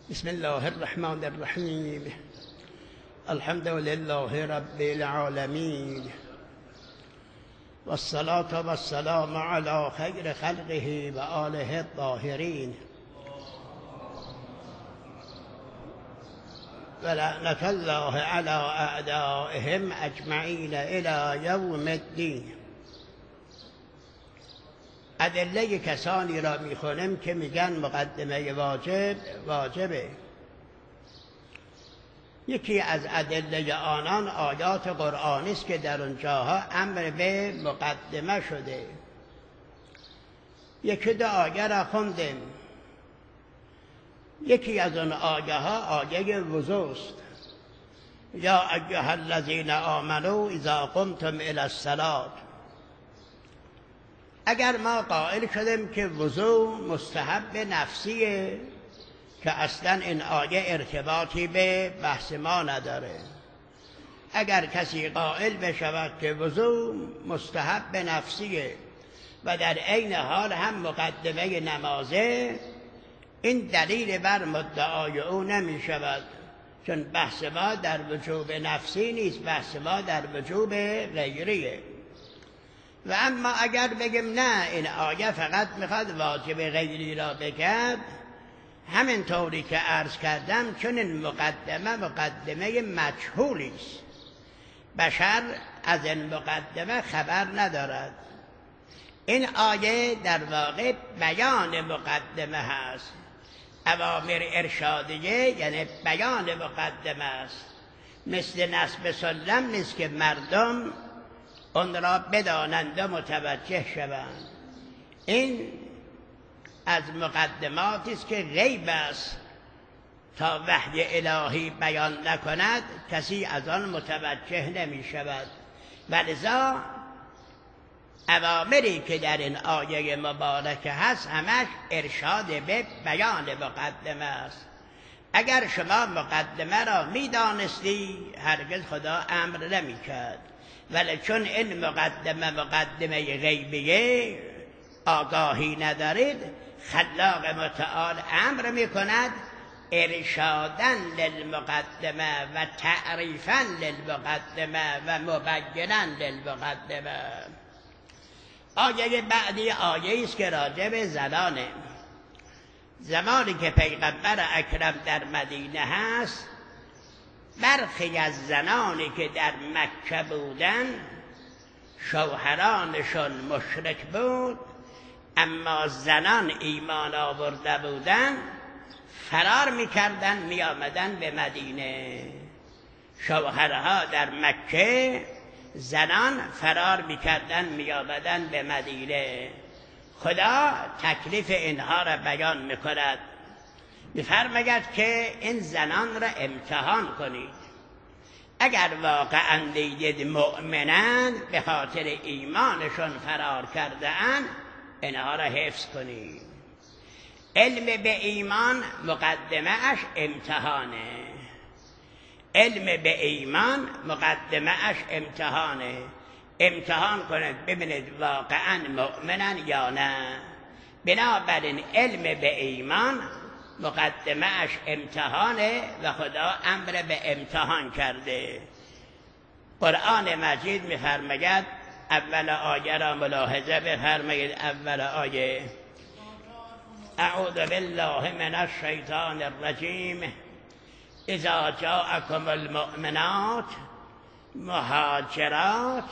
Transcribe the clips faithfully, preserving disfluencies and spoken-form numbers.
بسم الله الرحمن الرحیم. الحمد لله رب العالمین و الصلاة و السلام علی خیر خلقه و آله الطاهرین و لعنة الله علی اعدائهم اجمعین الی یوم الدین. ادله کسانی را میخونیم که میگن مقدمه واجب واجبه. یکی از ادله آنان آیات قرآنی است که در اونجاها امر به مقدمه شده. یکی دو آیه را خوندیم. یکی از اون آیه ها آیه وضو است. یا ایها الذین آمنوا اذا قمتم الی الصلاة. اگر ما قائل شدیم که وضو مستحب نفسیه که اصلا این آیه ارتباطی به بحث ما نداره، اگر کسی قائل بشود که وضو مستحب نفسیه و در عین حال هم مقدمه نمازه، این دلیل بر مدعای او نمی شود، چون بحث ما در وجوب نفسی نیست، بحث ما در وجوب غیریه. و اما اگر بگیم نه این آیه فقط میخواد واجب غیری را بگد، همین طوری که عرض کردم، چون این مقدمه مقدمه مجهولی است، بشر از این مقدمه خبر ندارد. این آیه در واقع بیان مقدمه هست. اوامر ارشادیه یعنی بیان مقدمه است، مثل نصب سلم نیست که مردم اون را بدانند و متوجه شوند. این از مقدماتی است که غیب است، تا وحی الهی بیان نکند کسی از آن متوجه نمی شود. ولذا اوامری که در این آیه مبارکه هست همش ارشاد به بیان مقدمه است. اگر شما مقدمه را می دانستی هرگز خدا امر نمی کرد، ولی چون این مقدمه مقدمه غیبیه آگاهی ندارید، خلاق متعال امر می کند ارشادن للمقدمه و تعریفا للمقدمه و مبینا للمقدمه. آیه بعدی آیه است که راجع به زنانه. زمانی که پیغمبر اکرم در مدینه هست، برخی از زنانی که در مکه بودن شوهرانشون مشرک بود، اما زنان ایمان آورده بودن، فرار میکردن می آمدن به مدینه. شوهرها در مکه، زنان فرار میکردن می آمدن به مدینه. خدا تکلیف اینها را بیان میکند، میفرماید که این زنان را امتحان کنید. اگر واقعا دیدید مؤمنان به خاطر ایمانشون فرار کرده اند، اینها را حفظ کنید. علم به ایمان مقدمه اش امتحانه. علم به ایمان مقدمه اش امتحانه. امتحان کنید ببینید واقعا مؤمنن یا نه. بنابراین علم به ایمان مقدمه اش امتحانه و خدا امر به امتحان کرده. قرآن مجید می‌فرماید، اول آیه را ملاحظه بفرمایید. اول آیه: اعوذ بالله من الشیطان الرجیم اذا جاءکم المؤمنات مهاجرات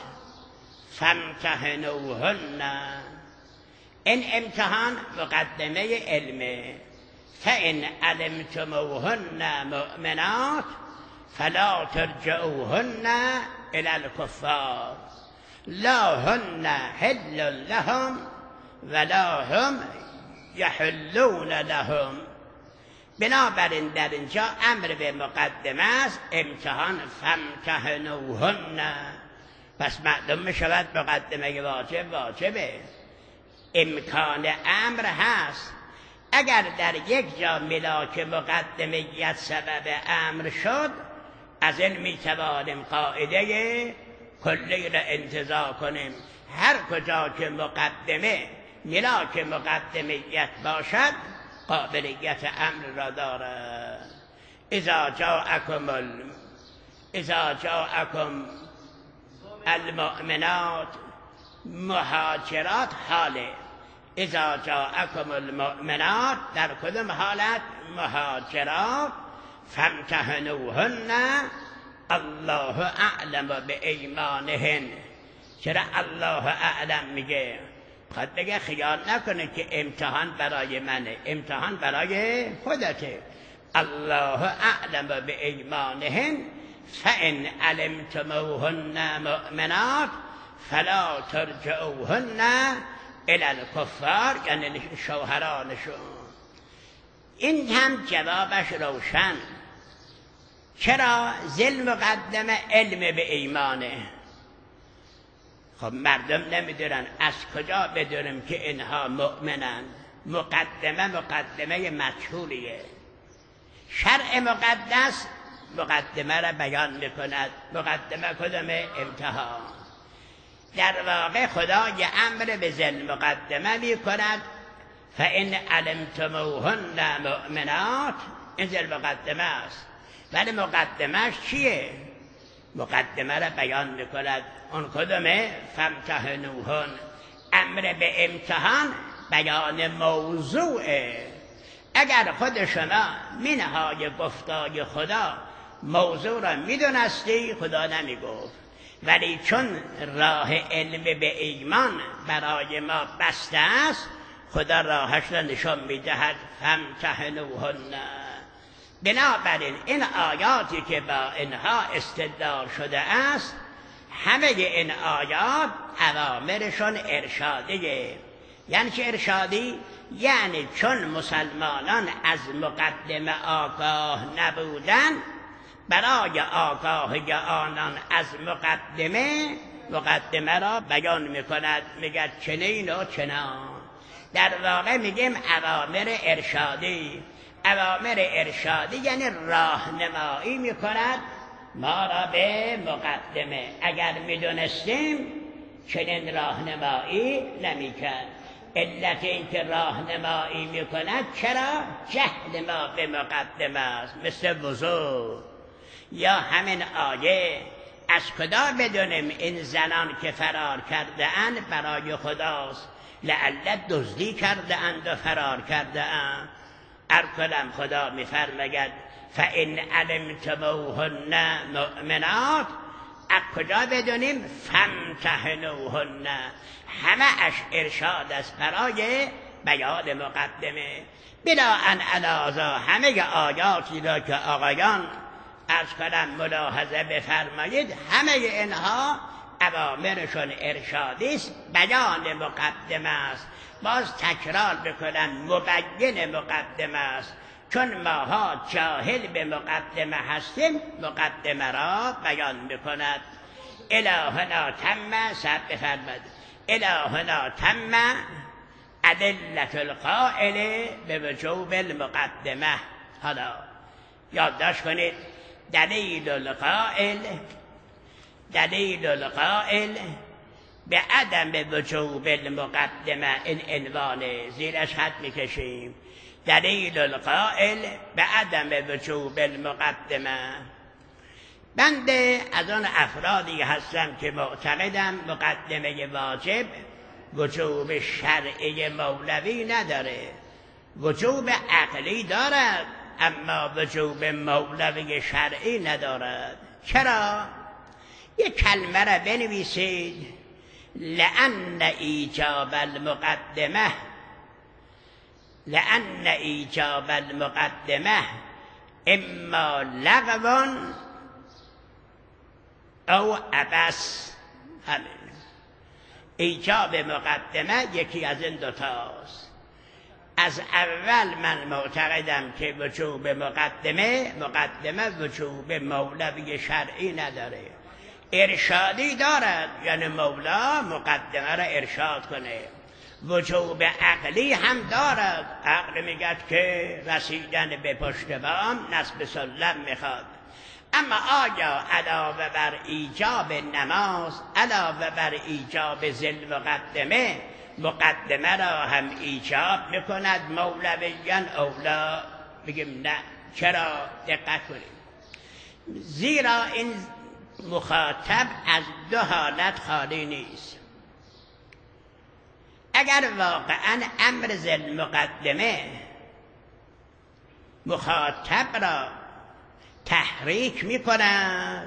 فامتحنوهن. این امتحان مقدمه علمه. فإن علمتموهن مؤمنات فلا ترجعوهن إلى الكفار لا هن حل لهم ولا هم یحلون لهم. بنابراین در اینجا امر به مقدمه است، امتحان. فامتحنوهن، پس معلوم می شود مقدمه واجب واجبه. امکان امر هست. اگر در یک جا ملاک مقدمیت سبب امر شد، از این می توانیم قاعده کلی را انتزاع کنیم. هر کجا که مقدمه ملاک مقدمیت باشد، قابلیت امر را دارد. اذا جاءکم ال... اذا جاءکم المؤمنات مهاجرات حاله، اذا جاءکم المؤمنات در کدام حالت؟ مهاجرات. فامتحنوهن الله اعلم به ایمانهن. چرا الله اعلم میگه؟ خود بگه خیال نکنه که امتحان برای منه، امتحان برای خودته. الله اعلم به ایمانهن فان علمتموهن مؤمنات فلا ترجعوهن الی الکفار، یعنی شوهرانشون. این هم جوابش روشن. چرا؟ ذل مقدمه علم به ایمانه. خب مردم نمیدونن، از کجا بدونیم که اینها مؤمنن؟ مقدمه مقدمه مجهولیه. شرع مقدس مقدمه را بیان میکند. مقدمه کدومه؟ امتحان. در واقع خدا یه امر به ذل مقدمه میکند. فإن علمتموهن مؤمنات، این ذل مقدمه است. ولی مقدمهش چیه؟ مقدمه را بیان میکند. اون کدومه؟ فامتحنوهن. امر به امتحان بیان موضوعه. اگر خود شما منهای گفتای خدا موضوع را میدونستی خدا نمیگفت، ولی چون راه علم به ایمان برای ما بسته است خدا راهش را نشان میدهد. فامتحنوهن. بنابراین این آیاتی که با اینها استدلال شده است، همه این آیات اوامرشون ارشادیه. یعنی چه ارشادی؟ یعنی چون مسلمانان از مقدمه آگاه نبودن، برای آگاهی آنان از مقدمه مقدمه را بیان میکند، میگه چنین و چنان. در واقع میگیم اوامر ارشادی. اوامر ارشادی یعنی راهنمایی میکند ما را به مقدمه. اگر میدونستیم چنین راهنمایی نمیکرد. علت این که راهنمایی میکند چرا؟ جهل ما به مقدمه است. مثل وضو یا همین آیه. از کجا بدونیم این زنان که فرار کرده اند برای خداست؟ لعل دزدی کرده اند و فرار کرده اند. ارکلم خدا میفرماید فإن علمتموهن مؤمنات. از کجا بدونیم؟ فامتحنوهن. همه اش ارشاد است برای بیان مقدمه. بلا ان علاوه همه آیاتی را که آقایان از کنم ملاحظه بفرمایید، همه اینها اوامرشون ارشادی است، بیان مقدمه است. باز تکرار بکنن مبین مقدمه است. چون ماها جاهل به مقدمه هستیم مقدمه را بیان میکند. الهنا تم، سب بفرمد الهنا تم ادلت القائل به وجوب المقدمه. حالا یادداشت کنید دلیل القائل دلیل القائل به عدم وجوب المقدمه. این عنوان زیرش خط میکشیم. دلیل القائل به عدم وجوب المقدمه. بنده از آن افرادی هستم که معتقدم مقدمه واجب وجوب شرعی مولوی نداره. وجوب عقلی دارد اما وجوب مولوی شرعی ندارد. چرا؟ یک کلمه را بنویسید: لأن ایجاب المقدمه لأن ایجاب المقدمه اما لغو او عبث. همین ایجاب مقدمه یکی از این دوتاست. از اول من معتقدم که وجوب مقدمه مقدمه وجوب مولوی شرعی نداره، ارشادی دارد، یعنی مولا مقدمه را ارشاد کنه. وجوب عقلی هم دارد، عقل میگه که رسیدن به پشت بام نصب سلم میخواد. اما آیا علاوه بر ایجاب نماز، علاوه بر ایجاب ذل مقدمه، مقدمه را هم ایجاب میکند مولویان اولا. بگیم نه. چرا؟ دقت کنیم. زیرا این مخاطب از دو حالت خالی نیست. اگر واقعا امر ذل مقدمه مخاطب را تحریک میکند،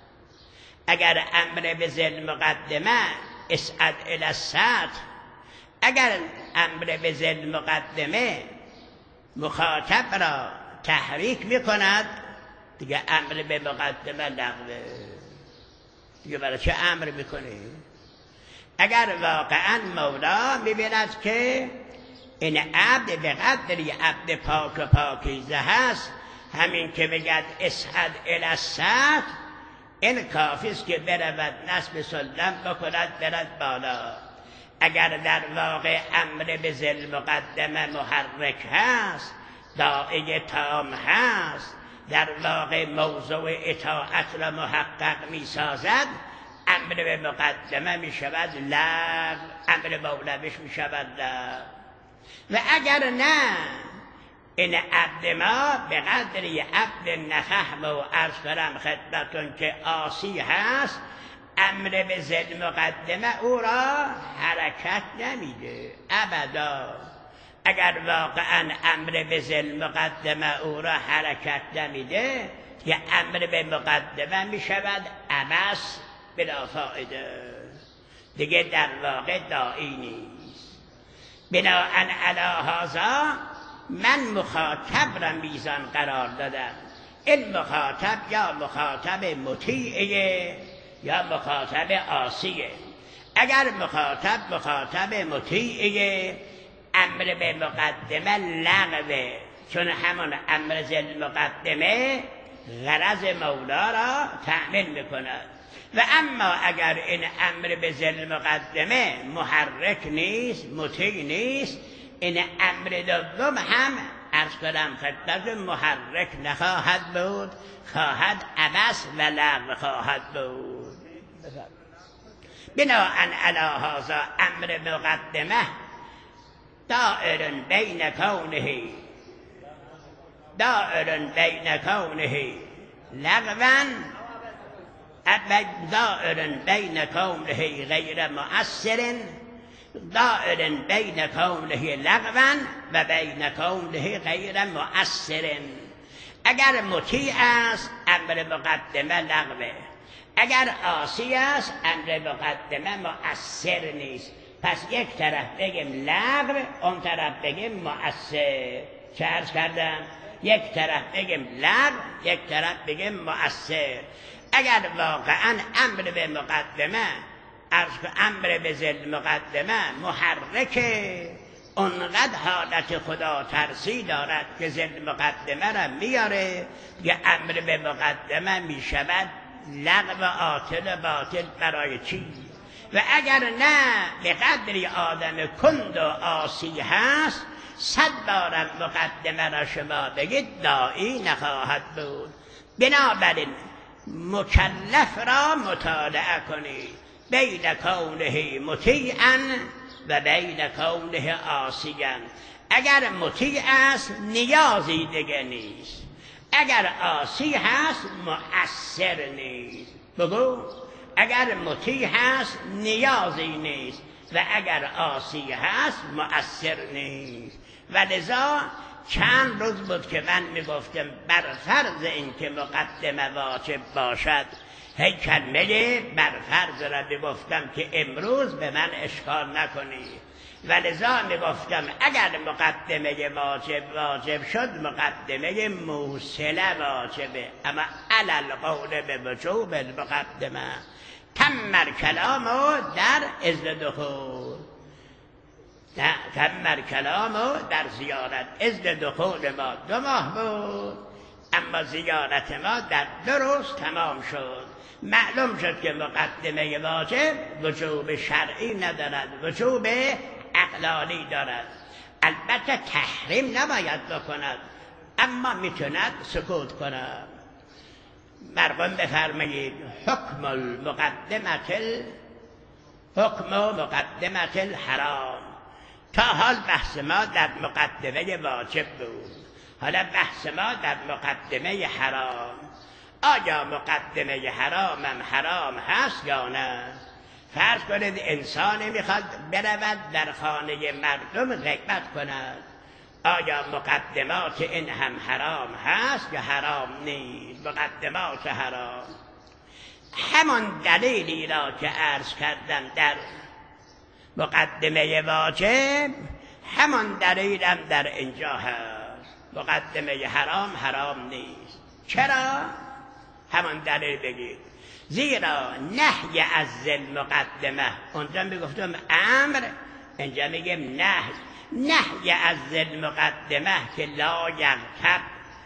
اگر امر به ذل مقدمه اسعد الی السطح، اگر امر به ذل مقدمه مخاطب را تحریک میکند، دیگه امر به مقدمه لغوه. دیگه برای چه امر میکنه؟ اگر واقعا مولا میبیند که این عبد به قدری عبد پاک و پاکیزه هست، همین که بگد اسعد الی السطح، این کافی است که برود نصب سلم بکند برد بالا. اگر در واقع امر به ذل مقدمه محرک هست، داعی تام هست، در واقع موضوع اطاعت را محقق می سازد، امر به مقدمه می شود لغو، امر مولویش می شود لغو. و اگر نه، این عبد ما به قدری عبد نفهم و عرض کنم خدمتون که آسی هست، امر به ذل مقدمه او را حرکت نمیده ابدا. اگر واقعا امر به ذل مقدمه او را حرکت نمیده، که امر به مقدمه می شود عبث بلا فایده، دیگه در واقع داعی نیست. بناءً علی هذا من مخاطب را میزان قرار دادم. این مخاطب یا مخاطب مطیعه یا مخاطب عاصیه. اگر مخاطب مخاطب مطیعه، امر به مقدمه لغوه، چون همون امر ذل مقدمه غرض مولا را تأمین میکند. و اما اگر این امر به ذل مقدمه محرک نیست، مطیع نیست، این امر دوم هم عرض کنم خدمت محرک نخواهد بود، خواهد عبث و لغو خواهد بود. بناءً علی هذا امر مقدمه دائر بین کونه دائر بین کونه لغوا، دائر بین کونه غیر مؤثر، دائر بین کونه لغوا و بین کونه غیر مؤثر. اگر مطیع است امر مقدمه لغوه، اگر عاصی است امر مقدمه مؤثر نیست. پس یک طرف بگیم لغو، اون طرف بگیم مؤثر. چه عرض کردم؟ یک طرف بگیم لغو، یک طرف بگیم مؤثر. اگر واقعا امر به مقدمه امر به ذل مقدمه محرکه، اونقدر حالت خدا ترسی دارد که ذل مقدمه را میاره، که امر به مقدمه میشود لغو عاطل باطل. برای چی؟ و اگر نه به قدری آدم کند و عاصی هست، صد بارم مقدمه را شما بگید داعی نخواهد بود. بنابراین مکلف را مطالعه کنید بین کونه مطیعا و بین کونه عاصیا. اگر مطیع است نیازی دیگه نیست، اگر عاصی هست مؤثر نیست. بگو اگر مطیع هست نیازی نیست و اگر عاصی هست مؤثر نیست. و لذا چند روز بود که من میگفتم بر فرض این که مقدمه واجب باشد، هی کلمه بر فرض را میگفتم که امروز به من اشکال نکنی. و لذا میگفتم اگر مقدمه واجب واجب شد، مقدمه موصله واجبه، اما علل قول به وجوب المقدمه تم کلامو در اذن دخول، تم کلامو در زیارت. اذن دخول ما دو ماه بود، اما زیارت ما در دو روز تمام شد. معلوم شد که مقدمه واجب وجوب شرعی ندارد، وجوب عقلانی دارد. البته تحریم نباید بکند، اما میتوند سکوت کند. مرقوم بفرمایید حکم المقدمه حکم و مقدمت الحرام. تا حال بحث ما در مقدمه واجب بود، حالا بحث ما در مقدمه حرام. آیا مقدمه حرامم حرام هست یا نه؟ فرض کنید انسانی میخواد برود در خانه مردم غیبت کند، آیا مقدمات این هم حرام هست یا حرام نیست؟ مقدمات حرام همان دلیلی را که عرض کردم در مقدمه واجب، همان دلیلم در اینجا هست. مقدمه حرام حرام نیست. چرا؟ همان دلیل بگید. زیرا نهی از المقدمه، اونجا میگفتم امر، اینجا میگم نهی. نهی از المقدمه که لا یغتب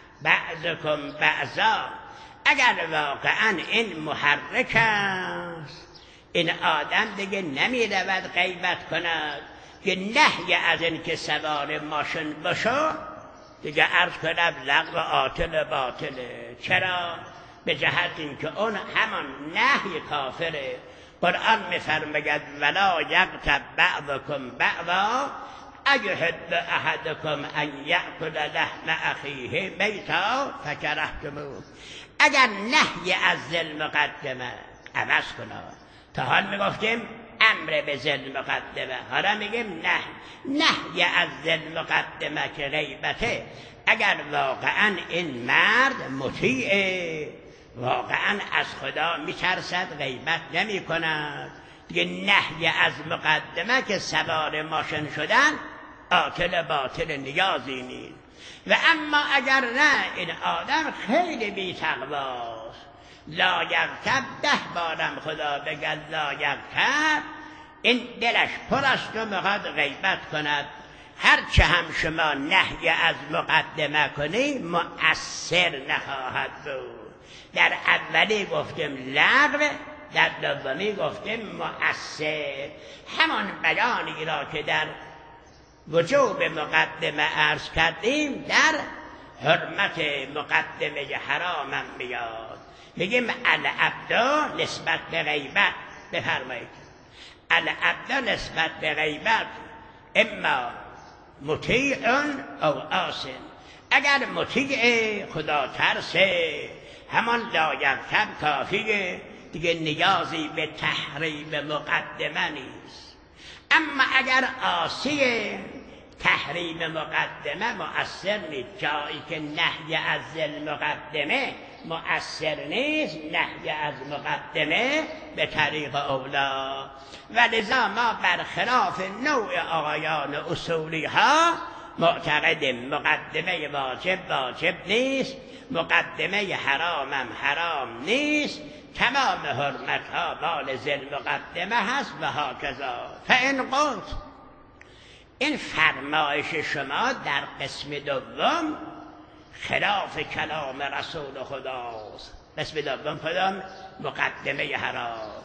بعضکم بعضا، اگر واقعا این محرک است، این آدم دیگه نمی رود غیبت کند، که نهی از این که سوار ماشین بشو دیگه عرض کنم لغو آتل باطله. چرا؟ به جهت اینکه اون همان نهی کافره. قرآن میفرماید ولا یغتب بعضکم بعضا ایحب احدکم ان یأکل لحم اخیه میتا فکرهتموه. اگر نهی از المقدمه عوض کنه، تا حال میگفتیم امر به ذل مقدمه، حالا میگیم نه نهی از ذل مقدمه که غیبته. اگر واقعا این مرد مطیعه، واقعا از خدا میترسد، غیبت نمی کند، دیگه نهی از مقدمه که سوار ماشین شدن آتل باطل نیازی نیست. و اما اگر نه، این آدم خیلی بی تقواست، لا یغتب، ده بارم خدا بگه لا یغتب، این دلش پر است و میخواد غیبت کند. هرچه هم شما نهی از مقدمه کنی مؤثر نخواهد بود. در اولی گفتیم لغو، در دومی گفتیم مؤثر. همان بیانی را که در وجوب مقدمه عرض کردیم در حرمت مقدمه حرام هم بیاد. میگیم العبد نسبت به غیبت، بفرمایید العبد نسبت به غیبت اما مطیع او آسن. اگر مطیع خدا ترسه همان لا یغتب کافیه، دیگه نیازی به تحریم مقدمه نیست. اما اگر عاصی، تحریم مقدمه مؤثر نیست. جایی که نهی از المقدمه مؤثر نیست، نهی از مقدمه به طریق اولا. و لذا ما برخلاف نوع آقایان اصولی ها معتقدیم مقدمه واجب واجب نیست، مقدمه حرام هم حرام نیست، تمام حرمت ها مال ذل مقدمه هست و هاکذا. فان قلت، این فرمایش شما در قسم دوم خلاف کلام رسول خداست. قسم دوم کدام؟ مقدمه حرام.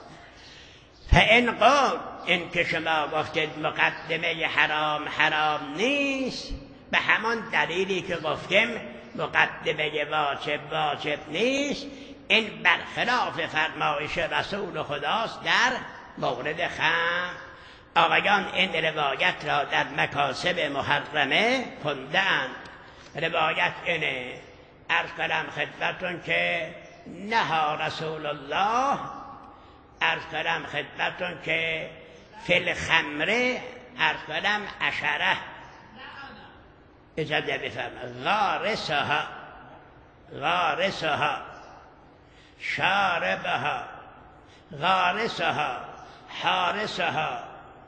فان قلت، این که شما گفتید مقدمه حرام حرام نیست، به همان دلیلی که گفتیم مقدمه واجب واجب نیست، این برخلاف فرمایش رسول خداست در مورد خمر. آقایان این روایت را در مکاسب محرمه خوندند. روایت اینه، عرض کردم خدمتون که نهی رسول الله، عرض کردم خدمتون که فی الخمر، عرض کردم عشره، اجازه بفرمایید، غارسها غارسها شاربها غارسها حارسها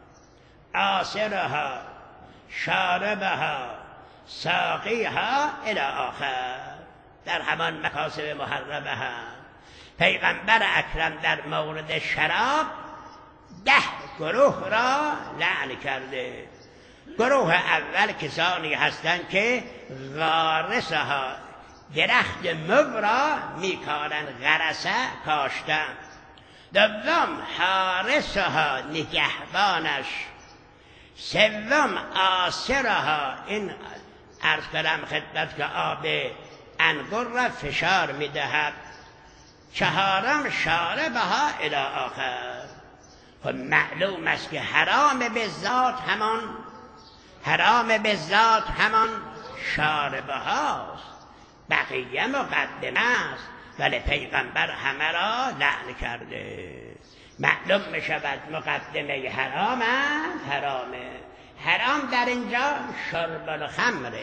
آسرها شاربها ساقیها الی آخر. در همان مکاسب محرمه هم پیغمبر اکرم در مورد شراب ده گروه را لعن کرده. گروه اول کسانی هستند که غارسها، درخت مو را میکارن، غرسه کاشتن. دوم حارسها، نگهبانش. سوم آسرها، این عرض کردم خدمت که آب انگور را فشار میدهد. چهارم شاربها الی آخر. خب معلوم است که حرام به ذات همان حرام به ذات همان شاربه هاست، بقیه مقدمه است، ولی پیغمبر همه را لعن کرده. معلوم می شود مقدمه حرام است، حرامه. حرام در اینجا شرب الخمره،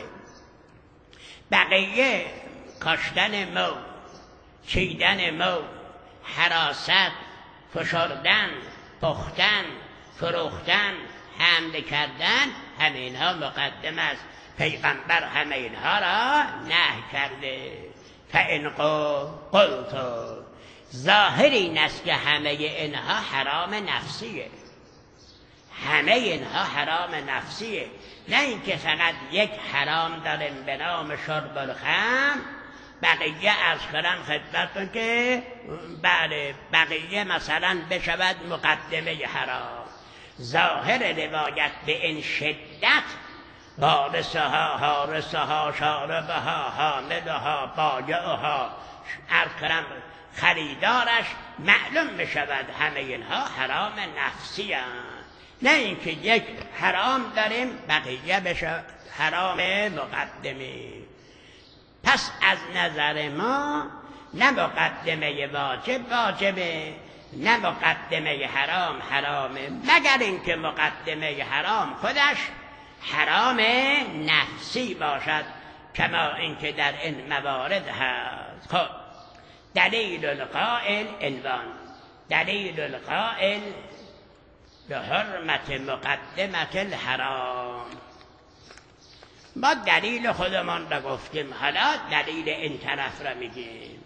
بقیه کاشتن مو، چیدن مو، حراست، فشردن، پختن، فروختن، حمل کردن، همه اینها مقدم است. پیغمبر همه اینها را نهی کرده. فإن قلت، ظاهر این است که همه اینها حرام نفسیه، همه اینها حرام نفسیه، نه اینکه فقط یک حرام داریم به نام شرب الخمر، بقیه از کنم خدمتتون که بله بقیه مثلا بشود مقدمه حرام. ظاهر روایت به این شدت وارثها، حارسها، شاربها، حاملها، بایعها، ارکرم خریدارش، معلوم می شود همه اینها حرام نفسی هست، نه اینکه یک حرام داریم بقیه بشه حرام مقدمه. پس از نظر ما نه مقدمه واجب واجبه، نه مقدمه حرام حرامه، مگر اینکه مقدمه حرام خودش حرام نفسی باشد، کما اینکه در این موارد هست. خب دلیل القائل عنوان، دلیل القائل به حرمت مقدمت الحرام. ما دلیل خودمان را گفتیم، حالا دلیل این طرف را میگیم.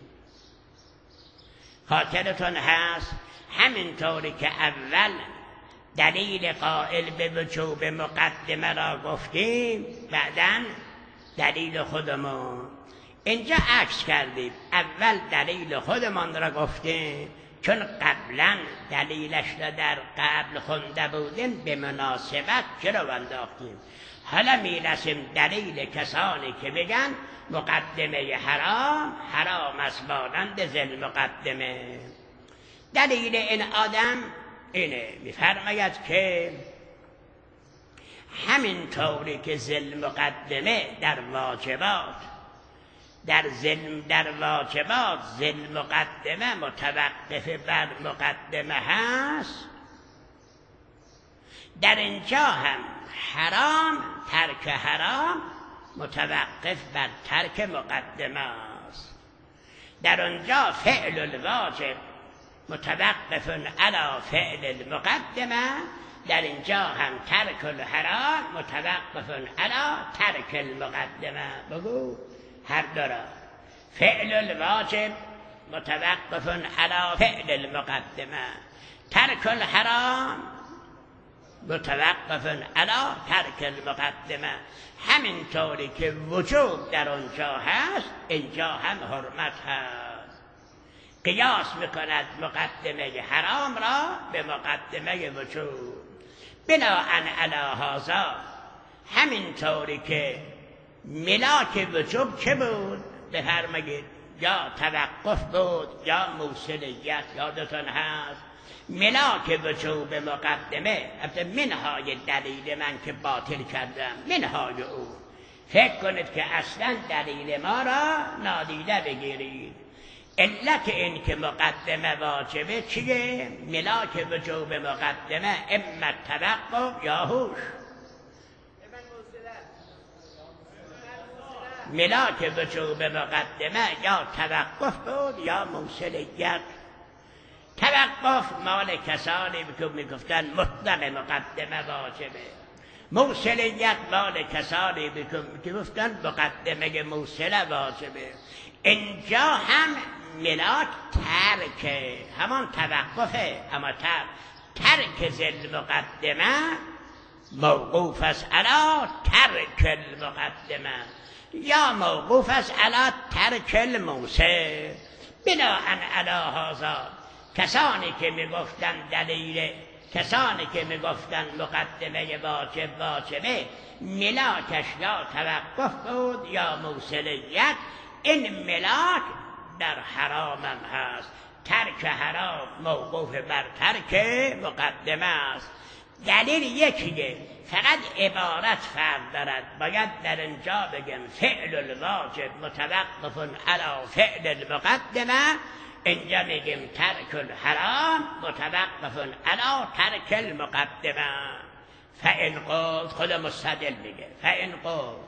خاطرتون هست همینطوری که اول دلیل قائل به وجوب مقدمه را گفتیم، بعداً دلیل خودمان. اینجا عکس کردیم، اول دلیل خودمان را گفتیم چون قبلا دلیلش را در قبل خونده بودیم به مناسبت جلو انداختیم. حالا میرسیم دلیل کسانی که بگن مقدمه حرام حرام است مانند ذل مقدمه. دلیل این آدم اینه، میفرماید که همین طوری که ذل مقدمه در واجبات در ذل در واجبات ذل مقدمه متوقف بر مقدمه هست، در اینجا هم حرام ترک حرام متوقف بر ترک مقدمه است. در آنجا فعل الواجب متوقف علی فعل المقدمه، در اینجا هم ترک الحرام متوقف علی ترک المقدمه. بگو هر دارا، فعل الواجب متوقف علی فعل المقدمه، ترک الحرام متوقف علی ترک المقدمه. همینطوری که وجوب در آنجا هست اینجا هم حرمت هست. قیاس میکند مقدمه حرام را به مقدمه وجوب. بناءً علی هذا همینطوری که ملاک وجوب چه بود؟ بفرمایید یا توقف بود یا موصلیت. یادتون هست ملاک وجوب مقدمه، البته منهای دلیل من که باطل کردم، منهای او فکر کنید که اصلا دلیل ما را نادیده بگیرید. علت این که مقدمه واجبه چیه؟ ملاک وجوب مقدمه اما توقف یا هوش. ملاک وجوب مقدمه یا توقف بود یا موصلیت. توقف مال کسانی که میگفتن مطلق مقدمه واجبه، موصلیت مال کسانی که گفتن مقدمه موصله واجبه. اینجا هم ملاک ترکه، همان توقفه، اما ترک ترک ذل مقدمه موقوف است علی ترک المقدمه یا موقوف است علی ترک الموصل. بناءً علی هذا کسانی که میگفتن دلیل کسانی که میگفتن مقدمه واجب واجبه ملاکش یا توقف بود یا موصلیت، این ملاک در حرامم هست. ترک حرام موقوف بر ترک مقدمه است. دلیل یکیه، فقط عبارت فرق دارد. باید در اینجا بگم فعل الواجب متوقف علی فعل المقدمه، اینجا میگیم ترک الحرام متوقف علی ترک المقدمه. فإن قلت، خود مستدل میگه فإن قلت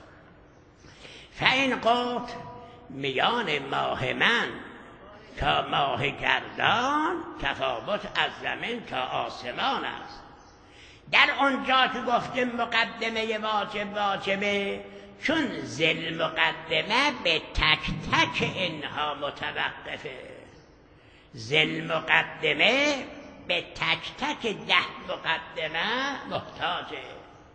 فإن قلت میان ماه من تا ماه گردان تفاوت از زمین تا آسمان است. در اونجا که گفتیم مقدمه واجب واجبه، چون ذل مقدمه به تک تک اینها متوقفه. ذل مقدمه به تک تک ده مقدمه محتاجه.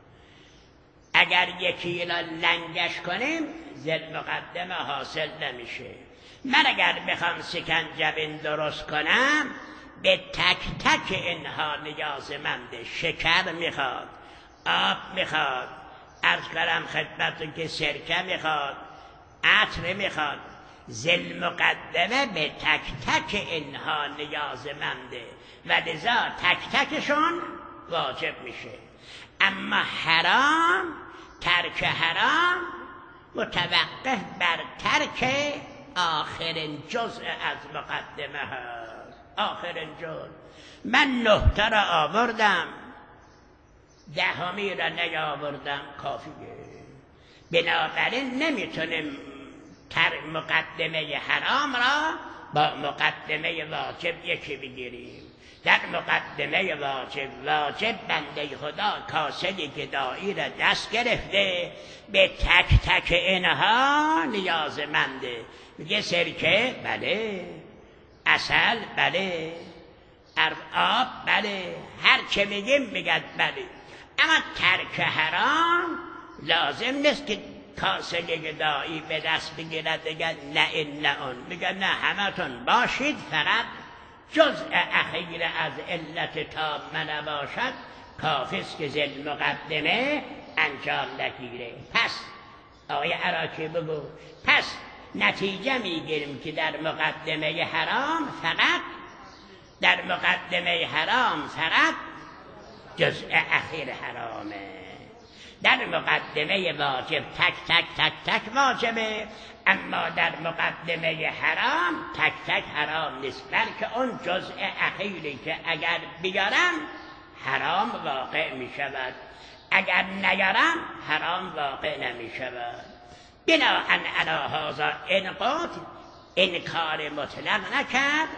اگر یکی را لنگش کنیم ذل مقدمه حاصل نمیشه. من اگر بخوام سکنجبین درست کنم به تک تک اینها نیازمنده. شکر میخواد، آب میخواد، عرض کردم خدمتتون که سرکه میخواد، عطر میخواد. ذل مقدمه به تک تک اینها نیازمنده و لذا تک تکشون واجب میشه. اما حرام، ترک حرام متوقف بر ترک آخرین جزء از مقدمه هست. آخرین جزء. من نه تا را آوردم، دهمی را نیاوردم، کافیه. بنابراین نمیتونیم تر مقدمه حرام را با مقدمه واجب یکی بگیریم. در مقدمه واجب واجب بنده خدا کاسه گدایی را دست گرفته، به تک تک اینها نیازمنده. میگه سرکه بله، عسل بله، آب بله، هر چه میگیم میگد بله. اما ترک حرام لازم نیست که کاسه گدایی به دست بگیرد بگد نه این نه اون. میگه نه، همتون باشید، فقط جزء اخیر از علت تامه نباشد کافیست که ذل مقدمه انجام نگیره. پس آقای عراقی بگو، پس نتیجه میگیریم که در مقدمه حرام فقط در مقدمه حرام فقط جزء اخیر حرامه. در مقدمه واجب تک تک تک تک واجبه، اما در مقدمه حرام تک تک حرام نیست، بلکه اون جزء اخیری که اگر بیارم حرام واقع می شود، اگر نیارم حرام واقع نمی شود. بناهن علی هذا انقاط انکار مطلق نکرد،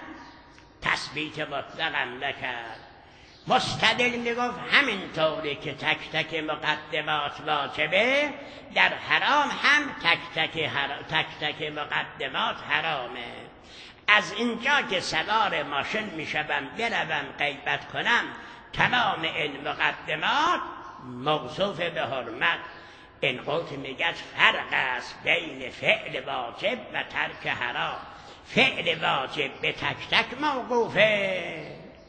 تثبیت مطلق هم نکرد. مستدل میگفت همین طوری که تک تک مقدمات واجبه، در حرام هم تک تک, حرام، تک تک مقدمات حرامه. از اینجا که سوار ماشین میشوم بروم غیبت کنم، تمام این مقدمات موصوف به حرمت. این قوت میگه فرق است بین فعل واجب و ترک حرام. فعل واجب به تک تک موقوفه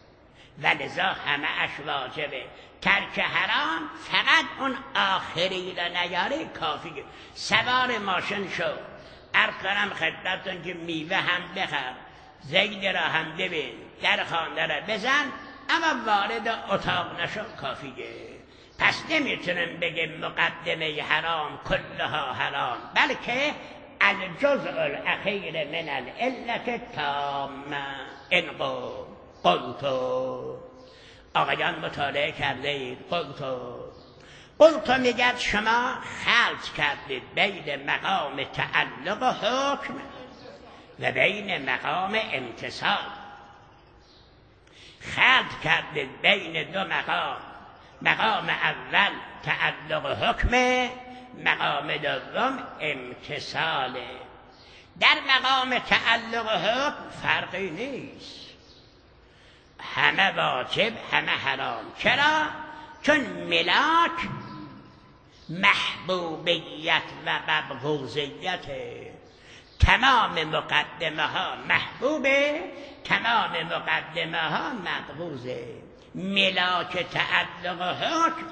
و لذا همه اش واجبه. ترک حرام فقط اون آخری را نیاره کافیه. سوار ماشین شو، عرض کنم خدمتتون که میوه هم بخر، زید را هم ببین، در خانه را بزن، اما وارد اتاق نشو، کافیه. پس نمیتونم بگم مقدمه حرام کلها حرام، بلکه الجزء الاخیر من العلت تامه. انقو قلتو، آقایان مطالعه کرده اید. قلتو قلتو میگد شما خلط کردید بین مقام تعلق و حکم و بین مقام امتصال. خلط کردید بین دو مقام. مقام اول تعلق و حکمه، مقام دوم امتصاله. در مقام تعلق و حکم فرقی نیست، همه واجب همه حرام. چرا؟ چون ملاک محبوبیت و مبغوضیت. تمام مقدمه ها محبوبه، تمام مقدمه ها مبغوضه. ملاک تعلق و حکم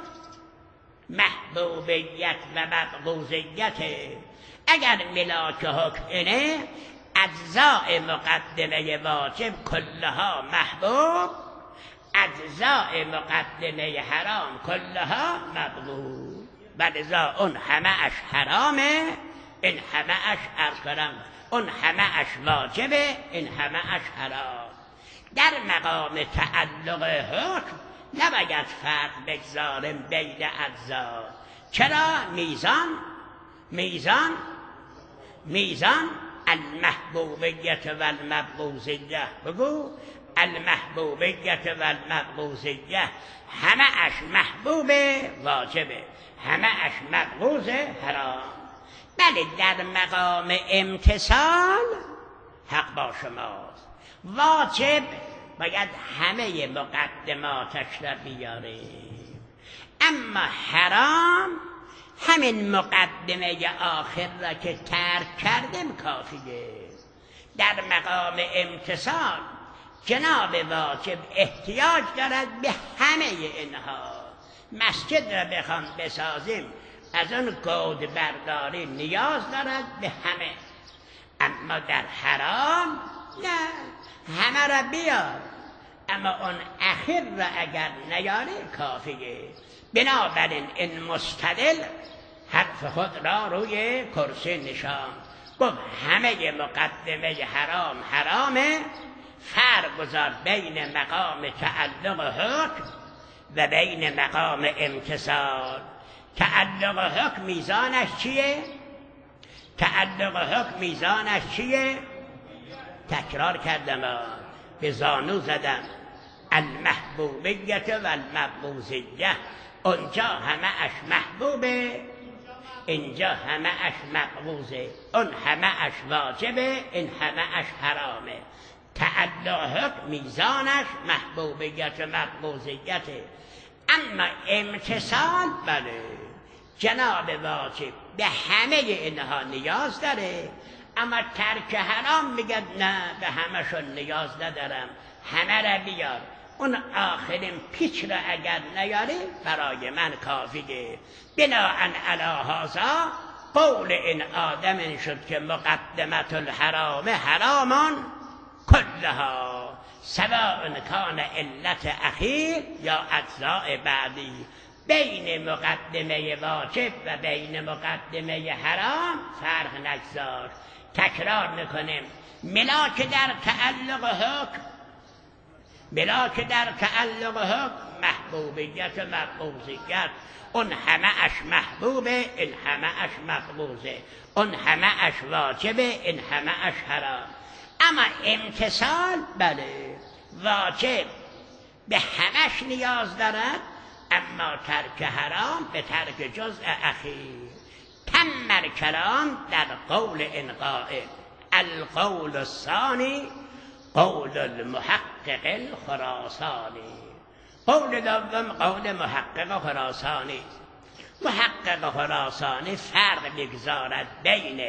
محبوبیت و مبغوضیت. اگر ملاک حکم اینه، اجزاء مقدمه واجب کلها محبوب، اجزاء مقدمه حرام کلها مبغوض. ولذا اون همه اش حرامه، این همه اش عرض کنم اون همه اش واجبه، این همه اش حرام. در مقام تعلق حکم نباید فرق بگذاریم بین اجزا. چرا؟ میزان میزان میزان المحبوبیت و المبغوضیه. بگو المحبوبیت و المبغوضیه، همه اش محبوب واجبه، همه اش مبغوض حرام. بله در مقام امتصال حق با شماست. واجب باید همه مقدماتش را بیاریم، اما حرام همین مقدمه آخر را که ترک کردیم کافیه. در مقام امتصال جناب واجب احتیاج دارد به همه اینها. مسجد را بخوام بسازیم از اون گود برداری نیاز دارد به همه، اما در حرام نه، همه را بیار اما اون اخیر را اگر نیاری کافیه. بنابراین این مستدل حرف خود را روی کرسی نشان، گفت همه مقدمه حرام حرامه. فرق گذار بین مقام تعلق حکم و بین مقام امتصال. تعلق حکم میزانش چیه؟ تعلق حکم میزانش چیه؟ تکرار کردم، به زانو زدم. المحبوبیت و المبغوضیه، اونجا همه اش محبوبه، اینجا همه اش مبغوضه. اون همه اش واجبه، این همه اش حرامه. تعلق حکم میزانش محبوبیت و مبغوضیته. اما امتصال بله جناب واجب به همه اینها نیاز داره، اما ترک حرام میگه نه به همشون نیاز ندارم، همه را بیار. اون آخرین پیچ را اگر نیاری برای من کافیه. بناءً علی هذا قول این آدم شد که مقدمت الحرام حرامان کلها سواء کان علت اخیر یا اجزاء بعدی. بین مقدمه واجب و بین مقدمه حرام فرق نگذار. تکرار میکنیم، ملاک در تعلق حکم ملاک در تعلق حکم محبوبیت و مبغوضیت. اون همه اش محبوبه، این همه اش مبغوضه. اون همه اش واجبه، این همه اش حرام. اما امتصال بله واجب به همش نیاز دارد، اما ترک حرام به ترک جزء اخیر. تم الکلام در قول این قائل. القول الثانی قول المحقق الخراسانی. قول دوم قول محقق خراسانی. محقق خراسانی فرق بگذارد بین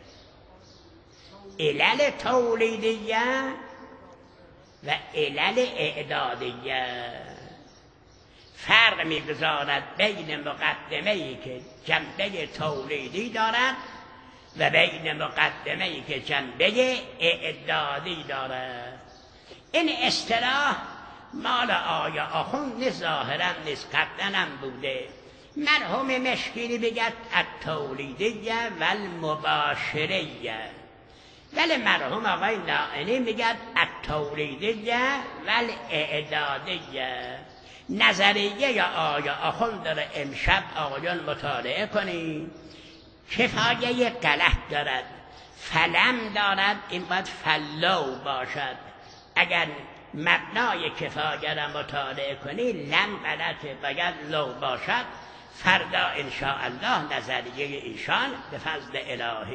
علل تولیدیه و علل اعدادیه. فرق میگذارد بین مقدمه‌ای که جنبه تولیدی دارد و بین مقدمه‌ای که جنبه اعدادی دارد. این اصطلاح مال آیا آخوند ظاهرا نیست، قبلا هم بوده. مرحوم مشکلی بگد التولیدیه و المباشریه، ولی مرحوم آقای نائینی میگد التولیدیه و الاعدادیه. نظریه یا آیا آخوند داره امشب آقایان مطالعه کنید. کفایه غلط دارد، فلم دارد، این باید فلو باشد. اگر مبنای کفایه را مطالعه کنی لم غلطه، باید لو باشد. فردا انشاءالله نظریه ایشان به فضل الهی